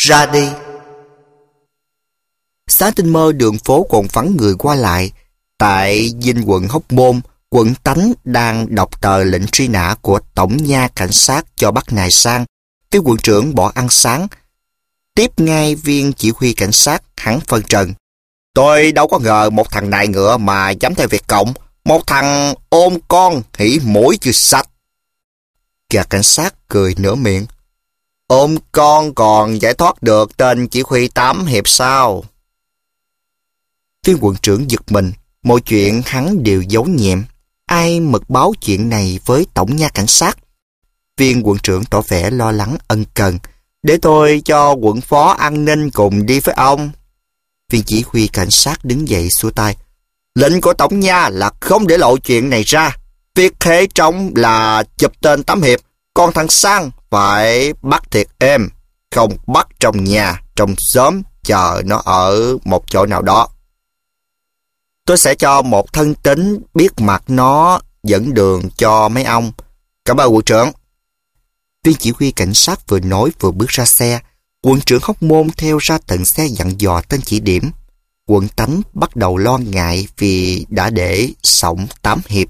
ra đi. Sáng tinh mơ đường phố còn vắng người qua lại. Tại dinh quận Hóc Môn, quận Tánh đang đọc tờ lệnh truy nã của Tổng nha cảnh sát cho bắt ngài Sang. Tiêu quận trưởng bỏ ăn sáng. Tiếp ngay viên chỉ huy cảnh sát, hắn phân trần: tôi đâu có ngờ một thằng nại ngựa mà dám theo Việt Cộng. Một thằng ôm con hỉ mũi chưa sạch. Gã cảnh sát cười nửa miệng: ôm con còn giải thoát được tên chỉ huy 8 hiệp sao? Viên quận trưởng giật mình. Mọi chuyện hắn đều giấu nhẹm. Ai mật báo chuyện này với tổng nha cảnh sát? Viên quận trưởng tỏ vẻ lo lắng ân cần: để tôi cho quận phó an ninh cùng đi với ông. Viên chỉ huy cảnh sát đứng dậy xua tay: lệnh của tổng nha là không để lộ chuyện này ra. Việc hệ trọng là chụp tên 8 hiệp, còn thằng Sang phải bắt thiệt êm, không bắt trong nhà, trong xóm, chờ nó ở một chỗ nào đó. Tôi sẽ cho một thân tín biết mặt nó dẫn đường cho mấy ông. Cảm ơn quận trưởng. Viên chỉ huy cảnh sát vừa nói vừa bước ra xe. Quận trưởng Hóc Môn theo ra tận xe dặn dò tên chỉ điểm. Quận Tánh bắt đầu lo ngại vì đã để xổng 8 hiệp.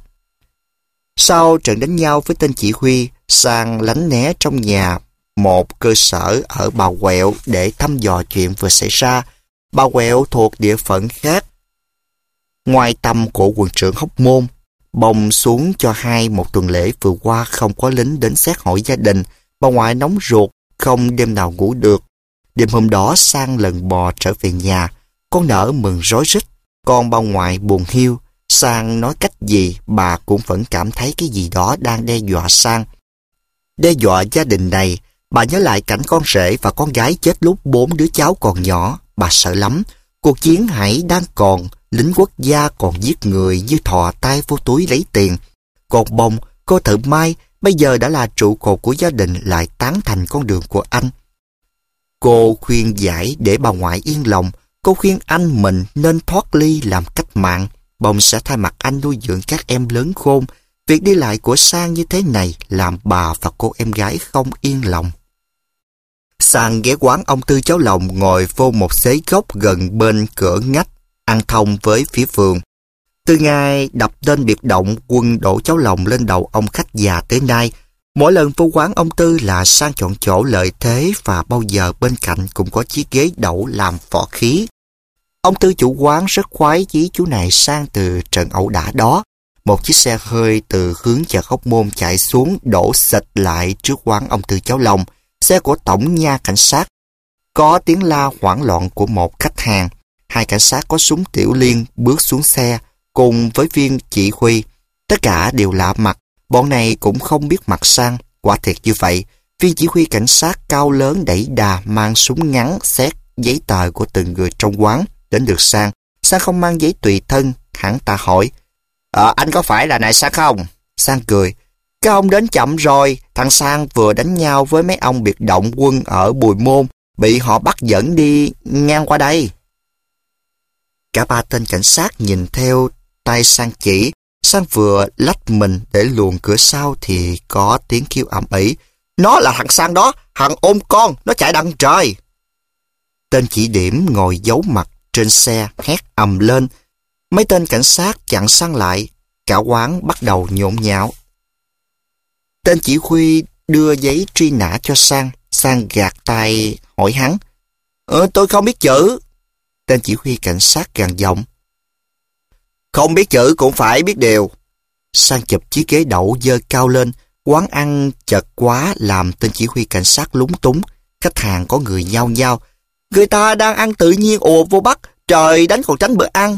Sau trận đánh nhau với tên chỉ huy, Sang lánh né trong nhà một cơ sở ở Bà Quẹo để thăm dò chuyện vừa xảy ra. Bà Quẹo thuộc địa phận khác ngoài tầm của quận trưởng Hóc Môn. Bông xuống cho hay một tuần lễ vừa qua không có lính đến xét hỏi gia đình. Bà ngoại nóng ruột, không đêm nào ngủ được. Đêm hôm đó Sang lần bò trở về nhà. Con nở mừng rối rít, còn bà ngoại buồn hiu. Sang nói cách gì bà cũng vẫn cảm thấy cái gì đó đang đe dọa Sang. Đe dọa gia đình này. Bà nhớ lại cảnh con rể và con gái chết lúc 4 đứa cháu còn nhỏ. Bà sợ lắm. Cuộc chiến hãy đang còn, lính quốc gia còn giết người như thò tay vô túi lấy tiền. Còn Bông, cô thợ may, bây giờ đã là trụ cột của gia đình, lại tán thành con đường của anh. Cô khuyên giải để bà ngoại yên lòng. Cô khuyên anh mình nên thoát ly làm cách mạng. Bông sẽ thay mặt anh nuôi dưỡng các em lớn khôn. Việc đi lại của Sang như thế này làm bà và cô em gái không yên lòng. Sang ghé quán ông Tư Cháo Lòng ngồi vô một xế gốc gần bên cửa ngách, ăn thông với phía vườn. Từ ngày đập tên biệt động quân đổ cháo lòng lên đầu ông khách già tới nay, mỗi lần vô quán ông Tư là Sang chọn chỗ lợi thế và bao giờ bên cạnh cũng có chiếc ghế đậu làm vỏ khí. Ông Tư chủ quán rất khoái chí chú này sang từ trận ẩu đả đó. Một chiếc xe hơi từ hướng chợ Hóc Môn chạy xuống đổ xịch lại trước quán ông Tư Cháo Lòng, xe của tổng nha cảnh sát. Có tiếng la hoảng loạn của một khách hàng. Hai cảnh sát có súng tiểu liên bước xuống xe cùng với viên chỉ huy. Tất cả đều lạ mặt, bọn này cũng không biết mặt Sang. Quả thiệt như vậy, viên chỉ huy cảnh sát cao lớn đẩy đà mang súng ngắn xét giấy tờ của từng người trong quán. Đến được Sang không mang giấy tùy thân. Hắn ta hỏi: anh có phải là này Sang không? Sang cười: các ông đến chậm rồi, thằng Sang vừa đánh nhau với mấy ông biệt động quân ở Bùi Môn, bị họ bắt dẫn đi ngang qua đây. Cả ba tên cảnh sát nhìn theo tay Sang chỉ. Sang vừa lách mình để luồn cửa sau thì có tiếng kêu ầm ĩ: nó là thằng Sang đó, thằng ôm con, nó chạy đằng trời. Tên chỉ điểm ngồi giấu mặt trên xe hét ầm lên. Mấy tên cảnh sát chặn Sang lại. Cả quán bắt đầu nhộn nhạo. Tên chỉ huy đưa giấy truy nã cho Sang. Sang gạt tay hỏi hắn: tôi không biết chữ. Tên chỉ huy cảnh sát gằn giọng: không biết chữ cũng phải biết điều. Sang chụp chiếc ghế đậu giơ cao lên. Quán ăn chật quá làm tên chỉ huy cảnh sát lúng túng. Khách hàng có người nhao nhao: người ta đang ăn tự nhiên ùa vô bắt, trời đánh còn tránh bữa ăn.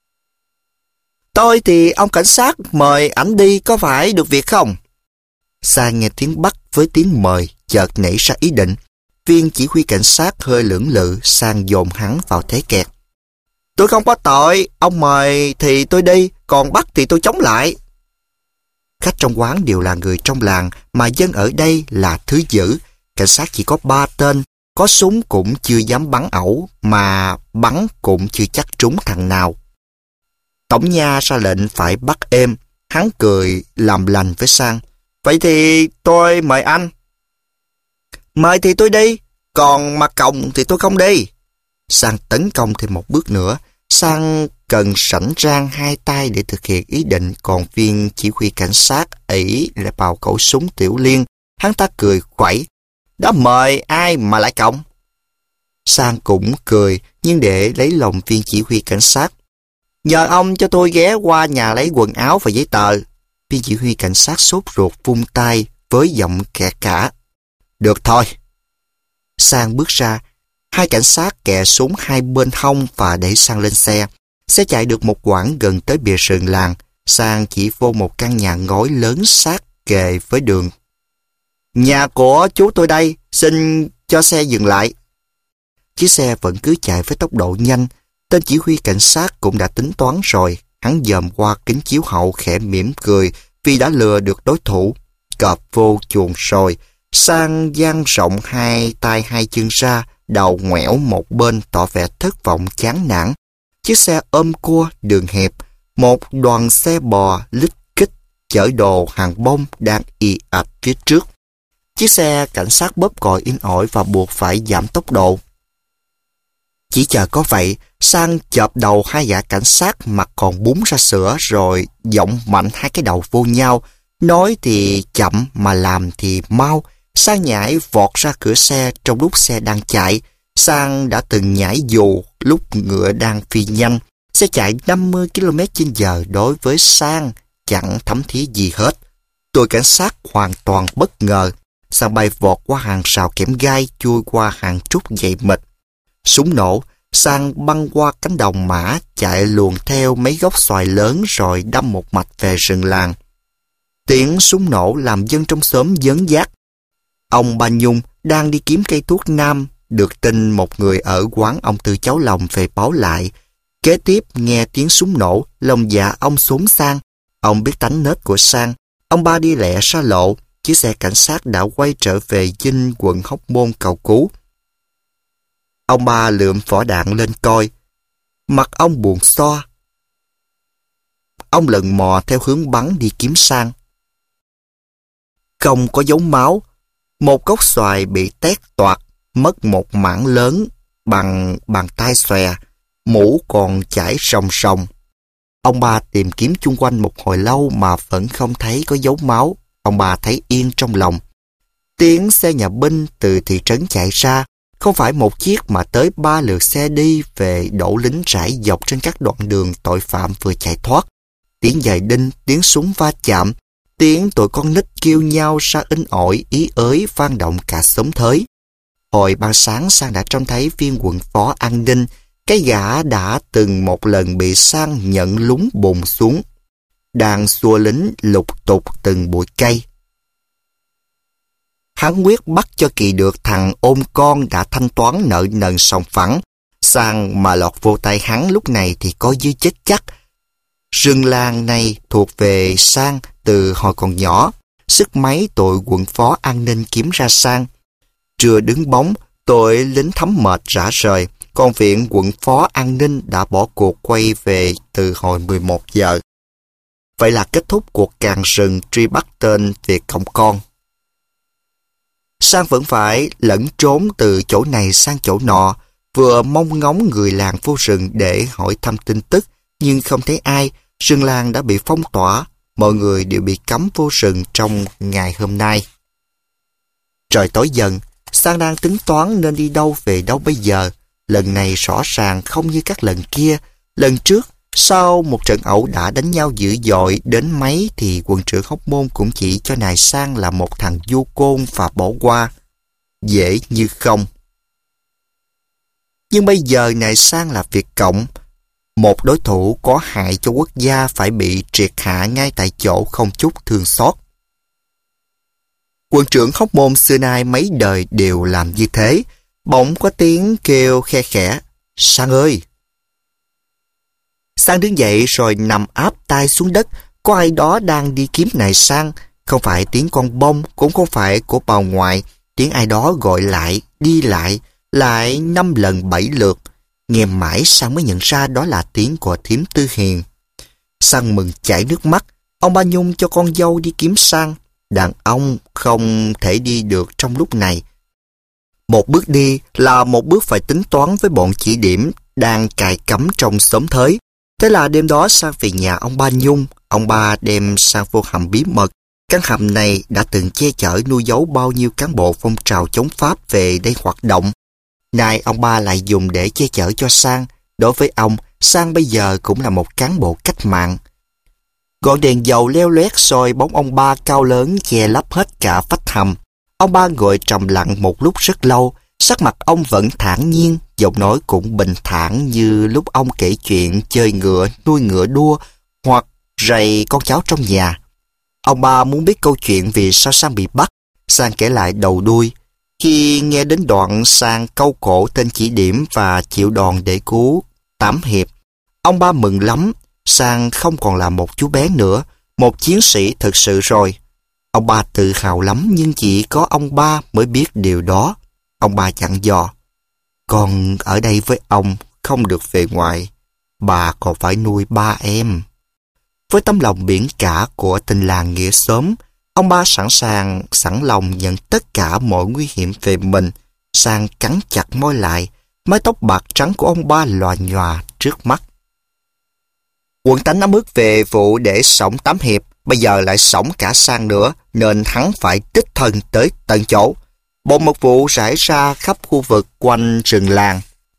Tôi thì ông cảnh sát mời ảnh đi có phải được việc không? Sang nghe tiếng bắt với tiếng mời, chợt nảy ra ý định. Viên chỉ huy cảnh sát hơi lưỡng lự. Sang dồn hắn vào thế kẹt. Tôi không có tội, ông mời thì tôi đi, còn bắt thì tôi chống lại. Khách trong quán đều là người trong làng, mà dân ở đây là thứ dữ. Cảnh sát chỉ có 3 tên, có súng cũng chưa dám bắn ẩu, mà bắn cũng chưa chắc trúng thằng nào. Tổng nha ra lệnh phải bắt êm. Hắn cười làm lành với Sang: vậy thì tôi mời anh. Mời thì tôi đi. Còn mà còng thì tôi không đi. Sang tấn công thêm một bước nữa. Sang cần sảnh rang hai tay để thực hiện ý định, còn viên chỉ huy cảnh sát ỷ lại vào khẩu súng tiểu liên. Hắn ta cười khuẩy. Đã mời ai mà lại còng? Sang cũng cười, nhưng để lấy lòng viên chỉ huy cảnh sát. Nhờ ông cho tôi ghé qua nhà lấy quần áo và giấy tờ. Viên chỉ huy cảnh sát sốt ruột vung tay với giọng kẻ cả. Được thôi. Sang bước ra. Hai cảnh sát kè súng hai bên hông và đẩy Sang lên xe. Xe chạy được một quãng gần tới bìa rừng làng. Sang chỉ vô một căn nhà ngói lớn sát kề với đường. Nhà của chú tôi đây, xin cho xe dừng lại. Chiếc xe vẫn cứ chạy với tốc độ nhanh. Tên chỉ huy cảnh sát cũng đã tính toán rồi. Hắn dòm qua kính chiếu hậu khẽ mỉm cười vì đã lừa được đối thủ. Cọp vô chuồng rồi. Sang dang rộng hai tay hai chân ra, đầu ngoẻo một bên tỏ vẻ thất vọng chán nản. Chiếc xe ôm cua đường hẹp, một đoàn xe bò lít kích chở đồ hàng bông đang ì ạch phía trước. Chiếc xe cảnh sát bóp còi in ỏi và buộc phải giảm tốc độ. Chỉ chờ có vậy, Sang chộp đầu hai gã cảnh sát mặt còn búng ra sữa rồi giọng mạnh hai cái đầu vô nhau. Nói thì chậm mà làm thì mau. Sang nhảy vọt ra cửa xe trong lúc xe đang chạy. Sang đã từng nhảy dù lúc ngựa đang phi nhanh. Xe chạy 50 km/h đối với Sang chẳng thấm thía gì hết. Tụi cảnh sát hoàn toàn bất ngờ. Sang bay vọt qua hàng rào kẽm gai, chui qua hàng trúc dày mịt. Súng nổ, Sang băng qua cánh đồng mã, chạy luồn theo mấy gốc xoài lớn rồi đâm một mạch về rừng làng. Tiếng súng nổ làm dân trong xóm dớn dác. Ông Ba Nhung đang đi kiếm cây thuốc nam, được tin một người ở quán ông Tư Cháu Lòng về báo lại. Kế tiếp nghe tiếng súng nổ, lòng dạ ông xốn sang. Ông biết tánh nết của Sang. Ông Ba đi lẹ ra lộ. Chiếc xe cảnh sát đã quay trở về dinh quận Hóc Môn cầu cứu. Ông Ba lượm vỏ đạn lên coi. Mặt ông buồn so. Ông lần mò theo hướng bắn đi kiếm Sang. Không có dấu máu. Một gốc xoài bị tét toạc, mất một mảng lớn bằng bàn tay xòe, mũ còn chảy ròng ròng. Ông Ba tìm kiếm chung quanh một hồi lâu mà vẫn không thấy có dấu máu. Ông Ba thấy yên trong lòng. Tiếng xe nhà binh từ thị trấn chạy ra, không phải một chiếc mà tới 3 lượt xe đi về đổ lính rải dọc trên các đoạn đường tội phạm vừa chạy thoát. Tiếng giày đinh, tiếng súng va chạm, tiếng tụi con nít kêu nhau ra in ỏi ý ới vang động cả xóm thới. Hồi ban sáng Sang đã trông thấy viên quận phó an ninh, cái gã đã từng một lần bị Sang nhận lúng bùn xuống, đang xua lính lục tục từng bụi cây. Hắn quyết bắt cho kỳ được thằng ôm con đã thanh toán nợ nần sòng phẳng. Sang mà lọt vô tay hắn lúc này thì có dư chết chắc. Rừng làng này thuộc về Sang từ hồi còn nhỏ. Sức mấy tội quận phó an ninh kiếm ra Sang. Trưa đứng bóng, tội lính thấm mệt rã rời. Còn viện quận phó an ninh đã bỏ cuộc quay về từ hồi 11 giờ. Vậy là kết thúc cuộc càn rừng truy bắt tên Việt Cộng Con. Sang vẫn phải lẫn trốn từ chỗ này sang chỗ nọ, vừa mong ngóng người làng vô rừng để hỏi thăm tin tức, nhưng không thấy ai. Rừng làng đã bị phong tỏa, mọi người đều bị cấm vô rừng trong ngày hôm nay. Trời tối dần, Sang đang tính toán nên đi đâu về đâu bây giờ. Lần này rõ ràng không như các lần kia. Lần trước, sau một trận ẩu đả đánh nhau dữ dội đến mấy thì quận trưởng Hóc Môn cũng chỉ cho nài Sang là một thằng du côn và bỏ qua. Dễ như không. Nhưng bây giờ nài Sang là Việt Cộng. Một đối thủ có hại cho quốc gia phải bị triệt hạ ngay tại chỗ không chút thương xót. Quận trưởng Hóc Môn xưa nay mấy đời đều làm như thế. Bỗng có tiếng kêu khe khẽ. Sang ơi! Sang đứng dậy rồi nằm áp tay xuống đất. Có ai đó đang đi kiếm nài Sang. Không phải tiếng con bông, cũng không phải của bà ngoại. Tiếng ai đó gọi lại, đi lại 5 lần 7 lượt. Nghe mãi Sang mới nhận ra đó là tiếng của thím Tư Hiền. Sang mừng chảy nước mắt. Ông Ba Nhung cho con dâu đi kiếm Sang. Đàn ông không thể đi được trong lúc này. Một bước đi là một bước phải tính toán với bọn chỉ điểm đang cài cắm trong xóm thới. Thế là đêm đó Sang về nhà ông ba Nhung. Ông ba đem Sang vô hầm bí mật. Căn hầm này đã từng che chở nuôi giấu bao nhiêu cán bộ phong trào chống Pháp về đây hoạt động. Nay ông ba lại dùng để che chở cho Sang. Đối với ông, Sang bây giờ cũng là một cán bộ cách mạng. Ngọn đèn dầu leo loét soi bóng ông ba cao lớn che lấp hết cả vách hầm. Ông ba ngồi trầm lặng một lúc rất lâu, sắc mặt ông vẫn thản nhiên, giọng nói cũng bình thản như lúc ông kể chuyện chơi ngựa, nuôi ngựa đua hoặc rầy con cháu trong nhà. Ông ba muốn biết câu chuyện vì sao Sang bị bắt. Sang kể lại đầu đuôi. Khi nghe đến đoạn Sang câu cổ tên chỉ điểm và chịu đòn để cứu Tám Hiệp, ông ba mừng lắm. Sang không còn là một chú bé nữa, một chiến sĩ thực sự rồi. Ông ba tự hào lắm nhưng chỉ có ông ba mới biết điều đó. Ông ba dặn dò: con ở đây với ông, không được về ngoài. Bà còn phải nuôi ba em. Với tấm lòng biển cả của tình làng nghĩa xóm, ông ba sẵn lòng nhận tất cả mọi nguy hiểm về mình. Sang cắn chặt môi lại, mái tóc bạc trắng của ông ba lòa nhòa trước mắt. Quận Tánh ấm ức về vụ để xổng Tám Hiệp, bây giờ lại xổng cả Sang nữa, nên hắn phải đích thân tới tận chỗ. Bọn mật vụ rải ra khắp khu vực quanh rừng làng.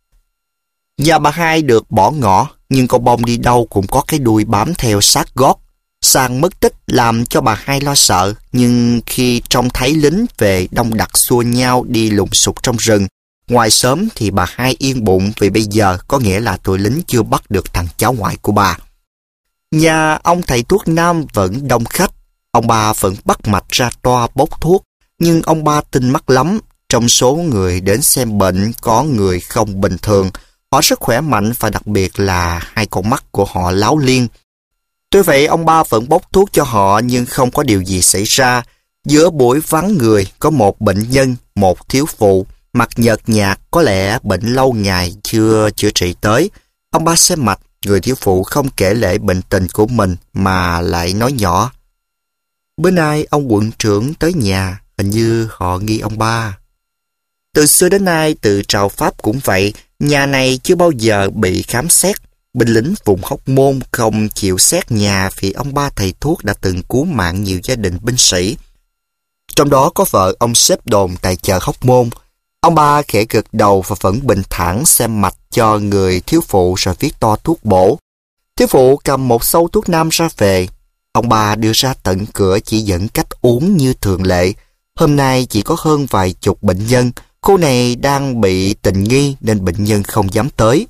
Nhà bà Hai được bỏ ngỏ, nhưng con bông đi đâu cũng có cái đuôi bám theo sát gót. Sang mất tích làm cho bà Hai lo sợ, nhưng khi trông thấy lính về đông đặc xua nhau đi lùng sục trong rừng, ngoài xóm thì bà Hai yên bụng vì bây giờ có nghĩa là tụi lính chưa bắt được thằng cháu ngoại của bà. Nhà ông thầy thuốc nam vẫn đông khách. Ông ba vẫn bắt mạch ra toa bốc thuốc, nhưng ông ba tinh mắt lắm. Trong số người đến xem bệnh có người không bình thường. Họ rất khỏe mạnh và đặc biệt là hai con mắt của họ láo liên. Tuy vậy ông ba vẫn bốc thuốc cho họ nhưng không có điều gì xảy ra. Giữa buổi vắng người có một bệnh nhân, một thiếu phụ, mặt nhợt nhạt, có lẽ bệnh lâu ngày chưa chữa trị tới. Ông ba xem mạch, người thiếu phụ không kể lể bệnh tình của mình mà lại nói nhỏ: bữa nay ông quận trưởng tới nhà, hình như họ nghi ông ba. Từ xưa đến nay, từ trào Pháp cũng vậy, nhà này chưa bao giờ bị khám xét. Binh lính vùng Hóc Môn không chịu xét nhà vì ông ba thầy thuốc đã từng cứu mạng nhiều gia đình binh sĩ. Trong đó có vợ ông xếp đồn tại chợ Hóc Môn. Ông ba khẽ gật đầu và vẫn bình thản xem mạch cho người thiếu phụ rồi viết to thuốc bổ. Thiếu phụ cầm một xâu thuốc nam ra về. Ông ba đưa ra tận cửa chỉ dẫn cách uống như thường lệ. Hôm nay chỉ có hơn vài chục bệnh nhân. Khu này đang bị tình nghi nên bệnh nhân không dám tới.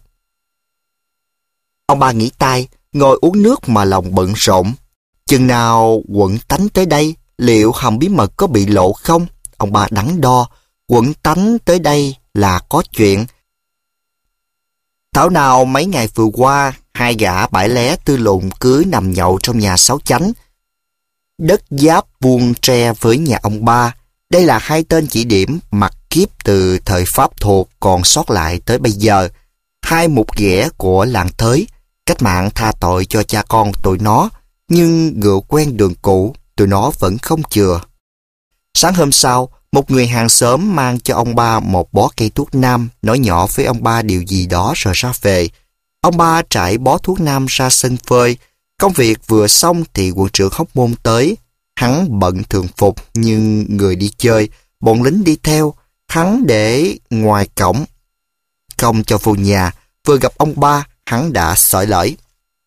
Ông ba nghỉ tay, ngồi uống nước mà lòng bận rộn. Chừng nào quận Tánh tới đây, liệu hầm bí mật có bị lộ không? Ông ba đắn đo. Quận Tánh tới đây là có chuyện. Thảo nào mấy ngày vừa qua, hai gã bãi lé tư lùn cứ nằm nhậu trong nhà Sáu Chánh. Đất giáp vuông tre với nhà ông ba. Đây là hai tên chỉ điểm mặc kiếp từ thời Pháp thuộc còn sót lại tới bây giờ. Hai mục ghẻ của làng Thới. Cách mạng tha tội cho cha con tụi nó, nhưng ngựa quen đường cũ, tụi nó vẫn không chừa. Sáng hôm sau, một người hàng xóm mang cho ông ba một bó cây thuốc nam, nói nhỏ với ông ba điều gì đó rồi ra về. Ông ba trải bó thuốc nam ra sân phơi. Công việc vừa xong thì quận trưởng Hóc Môn tới. Hắn bận thường phục nhưng người đi chơi, bọn lính đi theo. Hắn để ngoài cổng, không cho vô nhà. Vừa gặp ông ba, hắn đã xởi lởi: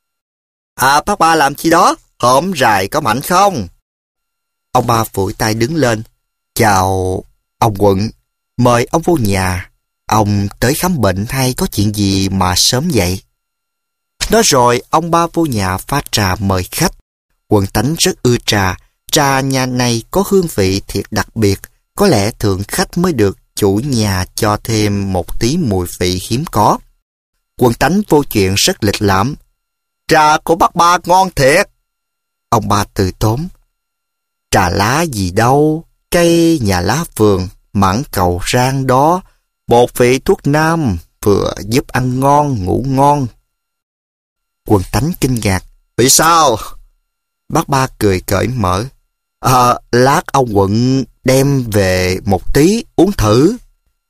bác ba làm chi đó? Hổm rày có mạnh không? Ông ba phủi tay đứng lên: chào ông quận, mời ông vô nhà. Ông tới khám bệnh hay có chuyện gì mà sớm vậy? Nói rồi ông ba vô nhà pha trà mời khách. Quận Tánh rất ưa trà. Trà nhà này có hương vị thiệt đặc biệt. Có lẽ thượng khách mới được chủ nhà cho thêm một tí mùi vị hiếm có. Quận Tánh vô chuyện rất lịch lãm: trà của bác ba ngon thiệt. Ông ba từ tốn: trà lá gì đâu, cây nhà lá vườn, mãng cầu rang đó, bột vị thuốc nam, vừa giúp ăn ngon, ngủ ngon. Quận Tánh kinh ngạc: vì sao? Bác ba cười cởi mở: lát ông quận đem về một tí uống thử.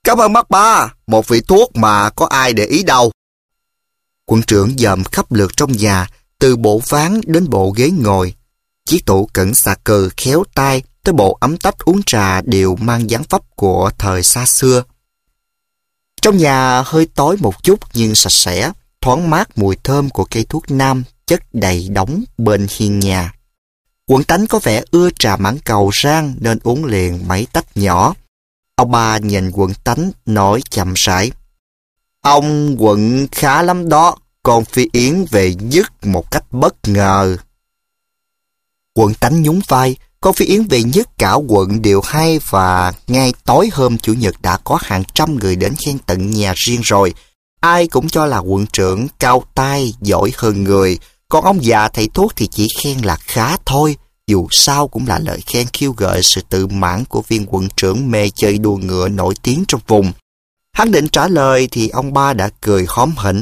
Cảm ơn bác ba, một vị thuốc mà có ai để ý đâu. Quận trưởng dòm khắp lượt trong nhà, từ bộ ván đến bộ ghế ngồi. Chiếc tủ cẩn xà cừ khéo tay tới bộ ấm tách uống trà đều mang dáng vóc của thời xa xưa. Trong nhà hơi tối một chút nhưng sạch sẽ, thoáng mát mùi thơm của cây thuốc nam chất đầy đống bên hiên nhà. Quận Tánh có vẻ ưa trà mãng cầu rang nên uống liền mấy tách nhỏ. Ông ba nhìn Quận Tánh nói chậm rãi: Ông Quận khá lắm đó, con Phi Yến về nhất một cách bất ngờ. Quận Tánh nhún vai, con Phi Yến về nhất cả quận đều hay và ngay tối hôm Chủ nhật đã có hàng trăm người đến khen tận nhà riêng rồi. Ai cũng cho là quận trưởng cao tay, giỏi hơn người, còn ông già thầy thuốc thì chỉ khen là khá thôi. Dù sao cũng là lời khen khiêu gợi sự tự mãn của viên quận trưởng mê chơi đua ngựa nổi tiếng trong vùng. Hắn định trả lời thì ông ba đã cười hóm hỉnh.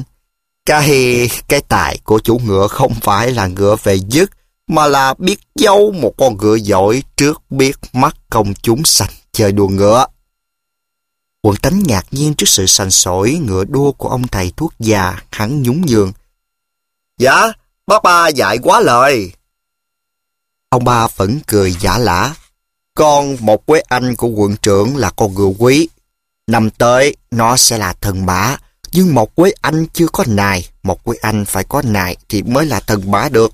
Cái tài của chủ ngựa không phải là ngựa về dứt, mà là biết giấu một con ngựa giỏi trước biết mắt công chúng sành chơi đua ngựa. Quận Tánh ngạc nhiên trước sự sành sỏi ngựa đua của ông thầy thuốc già, hắn nhún nhường. Dạ, bác ba dạy quá lời. Ông ba vẫn cười giả lả. Con một quế anh của quận trưởng là con ngựa quý. Năm tới nó sẽ là thần mã, nhưng một quế anh chưa có nài, một quế anh phải có nài thì mới là thần mã được.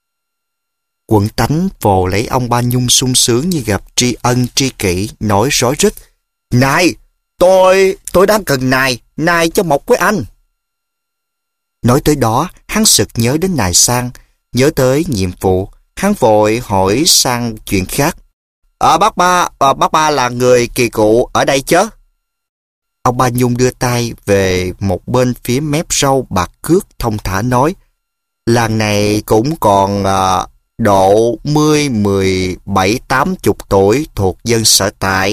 Quận Tánh vồ lấy ông ba Nhung sung sướng như gặp tri ân tri kỷ, nói rối rít. Này, tôi đang cần nài cho một quế anh. Nói tới đó, hắn sực nhớ đến nài Sang, nhớ tới nhiệm vụ, hắn vội hỏi sang chuyện khác. Bác ba là người kỳ cụ ở đây chứ? Ông ba Nhung đưa tay về một bên phía mép râu bạc cước thông thả nói. Làng này cũng còn độ 17-80 tuổi thuộc dân sở tại.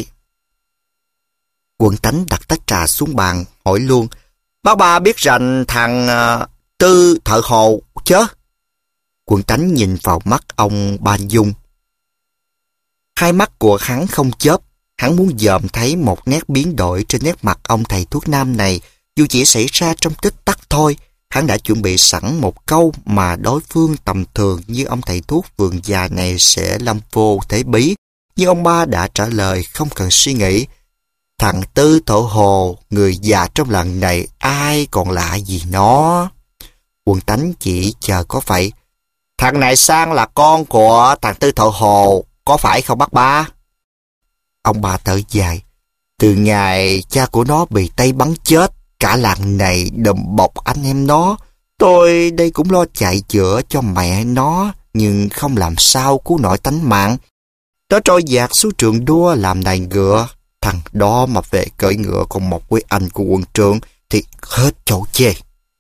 Quận Tánh đặt tách trà xuống bàn, hỏi luôn. Bác ba biết rành thằng Tư thợ hồ chứ? Quận Tánh nhìn vào mắt ông ba Dung. Hai mắt của hắn không chớp, hắn muốn dòm thấy một nét biến đổi trên nét mặt ông thầy thuốc nam này, dù chỉ xảy ra trong tích tắc thôi. Hắn đã chuẩn bị sẵn một câu mà đối phương tầm thường như ông thầy thuốc vườn già này sẽ lâm vô thế bí, nhưng ông ba đã trả lời không cần suy nghĩ. Thằng Tư thợ hồ, người già trong làng này ai còn lạ gì nó. Quận Tánh chỉ chờ có vậy. Thằng này Sang là con của thằng Tư thợ hồ, có phải không bác ba? Ông bà thở dài. Từ ngày cha của nó bị Tây bắn chết, cả làng này đùm bọc anh em nó. Tôi đây cũng lo chạy chữa cho mẹ nó, nhưng không làm sao cứu nổi tánh mạng. Nó trôi dạt xuống trường đua làm đài ngựa. Thằng đó mà về cưỡi ngựa còn một quý anh của quận trưởng thì hết chỗ chê.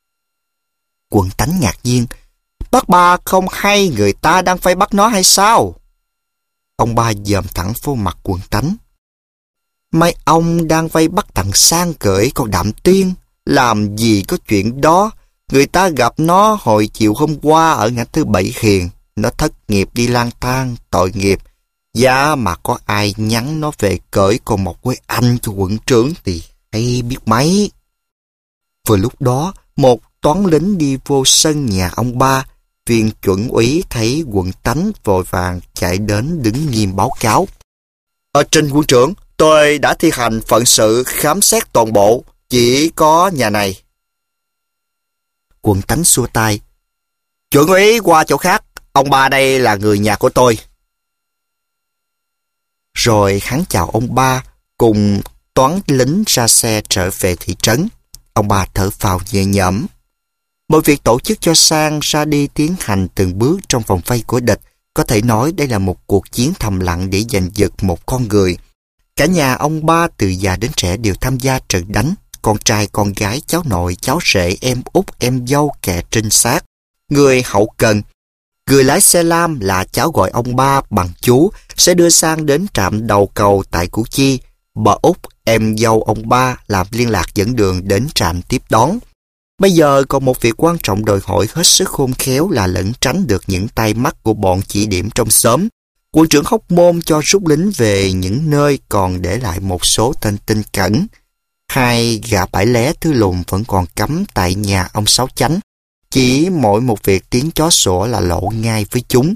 Quận Tánh ngạc nhiên. Bác ba không hay người ta đang phải bắt nó hay sao? Ông ba dòm thẳng vô mặt Quận Tánh. Mấy ông đang vây bắt thằng Sang cưỡi con Đạm Tiên. Làm gì có chuyện đó. Người ta gặp nó hồi chiều hôm qua ở ngã tư Bảy Hiền. Nó thất nghiệp đi lang thang, tội nghiệp. Giá mà có ai nhắn nó về cưỡi còn một quê anh cho quận trưởng thì hay biết mấy. Vừa lúc đó, một toán lính đi vô sân nhà ông ba. Viên chuẩn úy thấy Quận Tánh vội vàng chạy đến đứng nghiêm báo cáo. Trình quận trưởng, tôi đã thi hành phận sự khám xét toàn bộ, chỉ có nhà này. Quận Tánh xua tay. Chuẩn úy qua chỗ khác, ông ba đây là người nhà của tôi. Rồi hắn chào ông ba, cùng toán lính ra xe trở về thị trấn. Ông ba thở phào nhẹ nhõm. Mọi việc tổ chức cho Sang ra đi tiến hành từng bước trong vòng vây của địch. Có thể nói đây là một cuộc chiến thầm lặng để giành giật một con người. Cả nhà ông ba từ già đến trẻ đều tham gia trận đánh. Con trai, con gái, cháu nội, cháu rể, em út, em dâu, kẻ trinh sát, người hậu cần. Người lái xe lam là cháu gọi ông ba bằng chú sẽ đưa Sang đến trạm đầu cầu tại Củ Chi. Bà út, em dâu ông ba làm liên lạc dẫn đường đến trạm tiếp đón. Bây giờ còn một việc quan trọng đòi hỏi hết sức khôn khéo là lẩn tránh được những tay mắt của bọn chỉ điểm trong xóm. Quận trưởng Hóc Môn cho rút lính về những nơi còn để lại một số tên tin cẩn. Hai gã bãi lé thứ lùn vẫn còn cắm tại nhà ông Sáu Chánh. Chỉ mỗi một việc tiếng chó sủa là lộ ngay với chúng.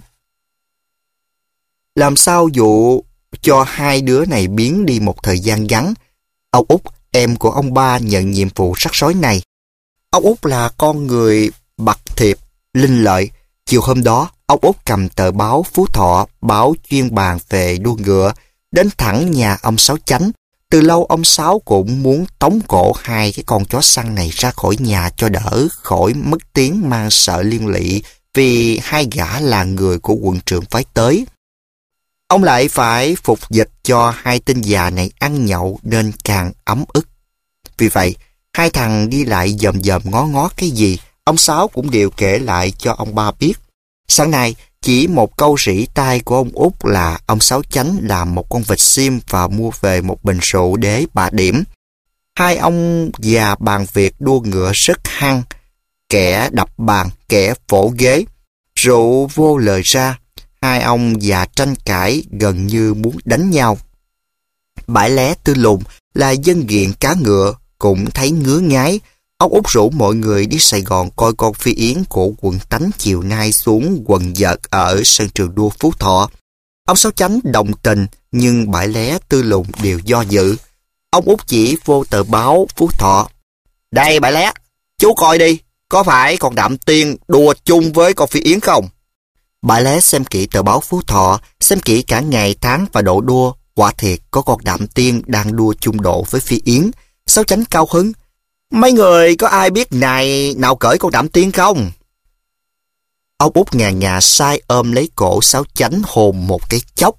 Làm sao dụ cho hai đứa này biến đi một thời gian ngắn? Ông Út, em của ông ba, nhận nhiệm vụ rắc rối này. Ông Út là con người bặt thiệp, linh lợi. Chiều hôm đó, ông Út cầm tờ báo Phú Thọ, báo chuyên bàn về đua ngựa, đến thẳng nhà ông Sáu Chánh. Từ lâu ông Sáu cũng muốn tống cổ hai cái con chó săn này ra khỏi nhà cho đỡ khỏi mất tiếng mang sợ liên lụy vì hai gã là người của quận trưởng phái tới. Ông lại phải phục dịch cho hai tên già này ăn nhậu nên càng ấm ức. Vì vậy, hai thằng đi lại dòm dòm ngó ngó cái gì, ông Sáu cũng đều kể lại cho ông ba biết. Sáng nay, chỉ một câu rỉ tai của ông Út là ông Sáu Chánh làm một con vịt xiêm và mua về một bình rượu để bạ điểm. Hai ông già bàn việc đua ngựa rất hăng, kẻ đập bàn, kẻ vỗ ghế. Rượu vô lời ra, hai ông già tranh cãi gần như muốn đánh nhau. Bãi lé Tư Lùn là dân nghiện cá ngựa, cũng thấy ngứa ngái. Ông Út rủ mọi người đi Sài Gòn coi con phi yến của quận Tánh chiều nay xuống quần vợt ở sân trường đua Phú Thọ. Ông Sáu Chánh đồng tình, nhưng bãi lé Tư Lùn đều do dự. Ông Út chỉ vô tờ báo Phú Thọ. Đây bãi lé, chú coi đi, có phải con Đạm Tiên đua chung với con phi yến không? Bãi lé xem kỹ tờ báo Phú Thọ, xem kỹ cả ngày tháng và độ đua. Quả thiệt có con Đạm Tiên đang đua chung độ với phi yến. Sáu Chánh cao hứng. Mấy người có ai biết này nào cởi con Đạm Tiên không? Ông Út ngà ngà sai ôm lấy cổ Sáu Chánh hồn một cái chốc.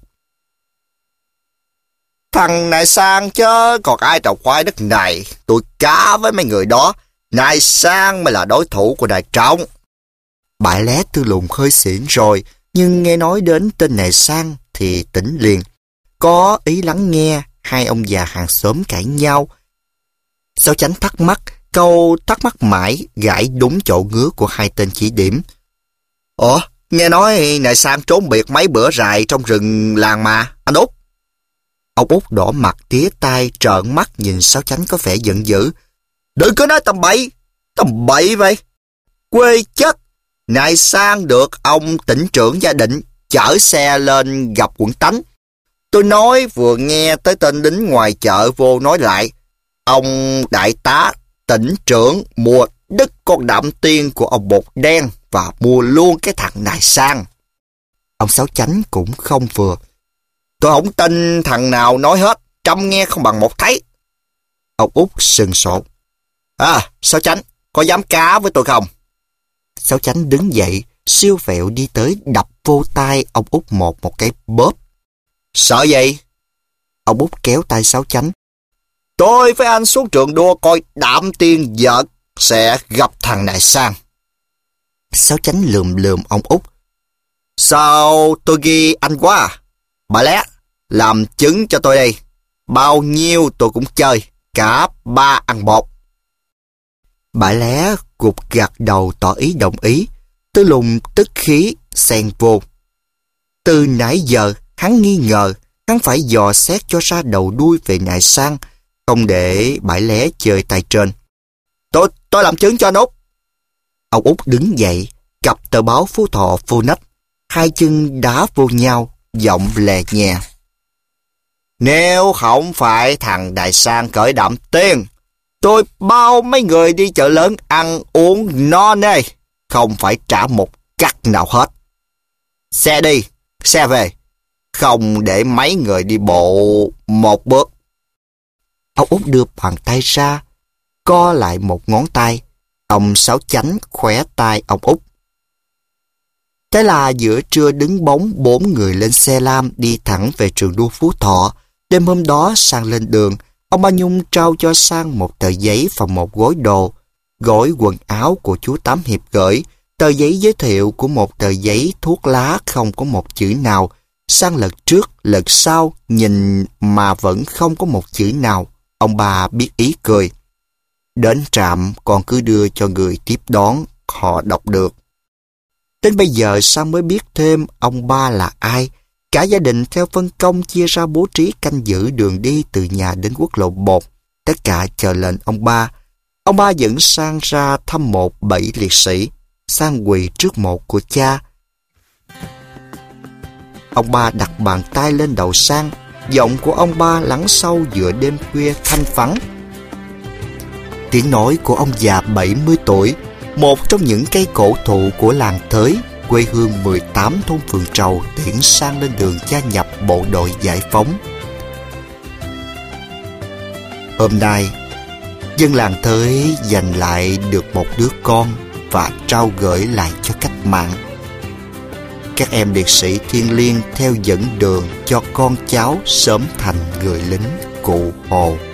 Thằng này sang chứ còn ai trồng khoai đất này. Tôi cá với mấy người đó. Này sang mới là đối thủ của Đại Trọng. Bãi lé Tư Lùn hơi xỉn rồi, nhưng nghe nói đến tên này sang thì tỉnh liền. Có ý lắng nghe, hai ông già hàng xóm cãi nhau. Sáu Chánh thắc mắc, câu thắc mắc mãi gãi đúng chỗ ngứa của hai tên chỉ điểm. Ủa, nghe nói này sang trốn biệt mấy bữa rày trong rừng làng mà, anh Út. Ông Út đỏ mặt tía tai trợn mắt nhìn Sáu Chánh có vẻ giận dữ. Đừng có nói tầm bậy vậy. Quê chất, này sang được ông tỉnh trưởng gia định chở xe lên gặp quận Tánh. Tôi nói vừa nghe tới tên lính ngoài chợ vô nói lại. Ông đại tá tỉnh trưởng mua đứt con Đạm Tiên của ông Bột Đen và mua luôn cái thằng này sang. Ông Sáu Chánh cũng không vừa. Tôi không tin thằng nào nói hết, trăm nghe không bằng một thấy. Ông Út sừng sộ. Sáu Chánh, có dám cá với tôi không? Sáu Chánh đứng dậy, siêu vẹo đi tới đập vô tai ông Út một cái bóp. Sợ gì? Ông Út kéo tay Sáu Chánh. Tôi với anh xuống trường đua coi Đạm Tiên vợt sẽ gặp thằng này sang. Sáu Chánh lườm ông Út. Sao tôi ghi anh quá à? Bà lé, làm chứng cho tôi đi. Bao nhiêu tôi cũng chơi, cả ba ăn một. Bà lé gục gật đầu tỏ ý đồng ý. Tư Lùn tức khí xen vô. Từ nãy giờ hắn nghi ngờ, hắn phải dò xét cho ra đầu đuôi về nại sang, không để bãi lé chơi tay trên. Tôi làm chứng cho anh Út. Ông Út đứng dậy, cặp tờ báo Phú Thọ vô nách, hai chân đá vô nhau, giọng lè nhẹ. Nếu không phải thằng Đại Sang cởi Đạm Tiên, tôi bao mấy người đi chợ lớn ăn uống no nê, không phải trả một cắt nào hết. Xe đi, xe về, không để mấy người đi bộ một bước. Ông Út đưa bàn tay ra, co lại một ngón tay. Ông Sáu Chánh khóe tay ông Út. Thế là giữa trưa đứng bóng 4 người lên xe lam đi thẳng về trường đua Phú Thọ. Đêm hôm đó Sang lên đường, ông Ba Nhung trao cho Sang một tờ giấy và một gói đồ. Gói quần áo của chú Tám Hiệp gửi, tờ giấy giới thiệu của một tờ giấy thuốc lá không có một chữ nào. Sang lật trước, lật sau, nhìn mà vẫn không có một chữ nào. Ông bà biết ý cười. Đến trạm còn cứ đưa cho người tiếp đón, họ đọc được. Đến bây giờ Sang mới biết thêm ông ba là ai. Cả gia đình theo phân công chia ra bố trí canh giữ đường đi từ nhà đến quốc lộ 1. Tất cả chờ lệnh ông ba. Ông ba dẫn Sang ra thăm một 7 liệt sĩ. Sang quỳ trước mộ của cha. Ông ba đặt bàn tay lên đầu Sang. Giọng của ông ba lắng sâu giữa đêm khuya thanh vắng. Tiếng nói của ông già 70 tuổi, một trong những cây cổ thụ của làng Thới, quê hương 18 thôn Phường Trầu, tiễn Sang lên đường gia nhập bộ đội giải phóng. Hôm nay, dân làng Thới giành lại được một đứa con và trao gửi lại cho cách mạng. Các em liệt sĩ thiêng liêng theo dẫn đường cho con cháu sớm thành người lính Cụ Hồ.